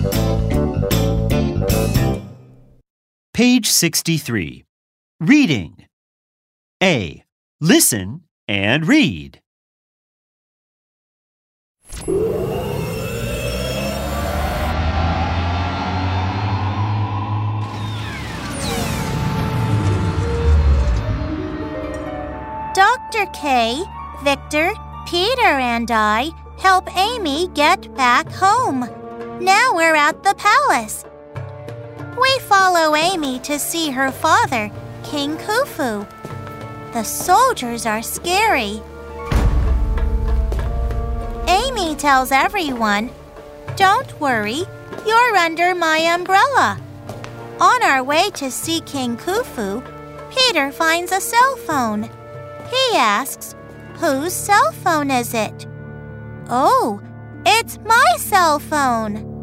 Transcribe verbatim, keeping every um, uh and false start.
Page sixty-three. Reading. A. Listen and read. Doctor K, Victor, Peter, and I help Amy get back home. Now we're at the palace. We follow Amy to see her father, King Khufu. The soldiers are scary. Amy tells everyone, "Don't worry, you're under my umbrella." On our way to see King Khufu, Peter finds a cell phone. He asks, "Whose cell phone is it?" "Oh, it's my cell phone."